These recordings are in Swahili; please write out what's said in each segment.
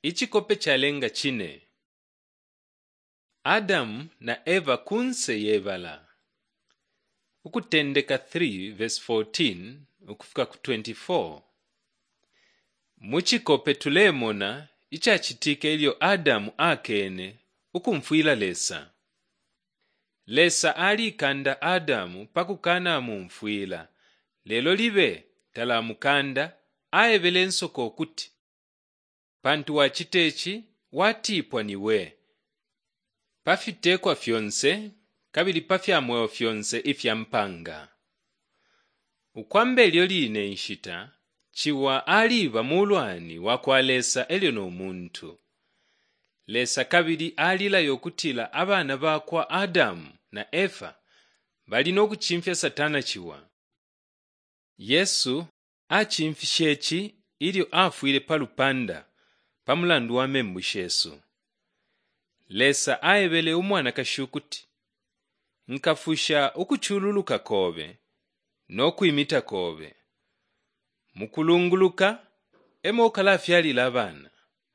Ichikope chalenga chine. Adamu na Eva kunse yebala. Ukutendeka 3 verse 14 ukufika ku 24. Muchikope tulemona ichachitike ilio Adamu akene ukumfuila Lesa. Lesa alikanda Adamu pakukana mumfuila. Lelo libe talamukanda aebelenso kokuti. Pantu wachitechi watipwa niwe. Pafitekwa fyonse kabili pafyamweo fyonse ifyampanga. Ukwambe elyo line nshita chiwa aliba mulwani wakwa Lesa elyo no muntu. Lesa kabili alila yokutila abana bakwa Adamu na Eva balina okuchimfya Satana chiwa. Yesu achimfishechi ilio afuile palupanda pamulandu wa membushesu. Lesa aebele umwana kashukuti nkafusha ukuchululuka kobe no kuimita kobe mukulunguluka emokala fyalila abana.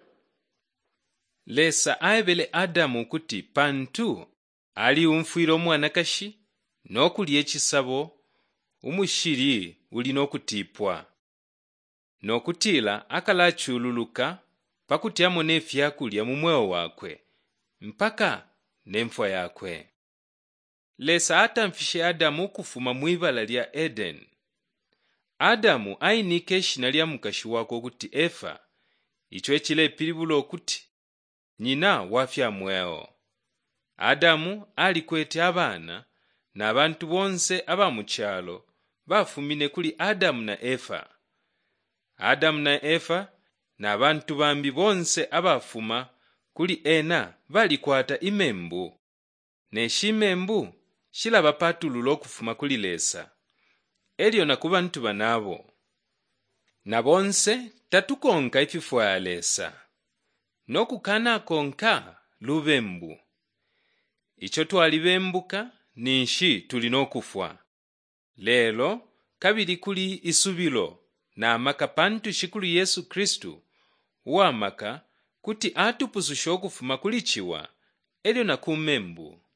Lesa aebele Adamu kuti pantu ali umfuila omwana kashi no kuliye chisabo umushiri uli no kutipwa no kutila akala chululuka pakuti amone fyakulya mumweo wakwe mpaka nemfwa yakwe. Lesa atamfishe Adamu kufuma mwibala lya Eden. Adamu ainike eshina lya mukashi wako kuti Eva, icho echile pilibulo kuti nyina wafya mweo. Adamu alikwete abana na abantu bonse abamuchalo bafumine kuli Adamu na Eva. Adamu na Eva na abantu bambi bonse abafuma kuli ena balikwata imembu. Neshimembu shilaba patululo okufuma kuli Lesa. Elyo na kubantu banabo. Na bonse tatukonka ififwa ya Lesa. Nokukana konka lubembu. Icho twalibembuka ninshi tulinokufwa. Lelo kabili kuli isubilo na amaka pantu shikulu Yesu Kristu uamaka kuti atupuzushe okufuma kuli chiwa elyo na kumembu.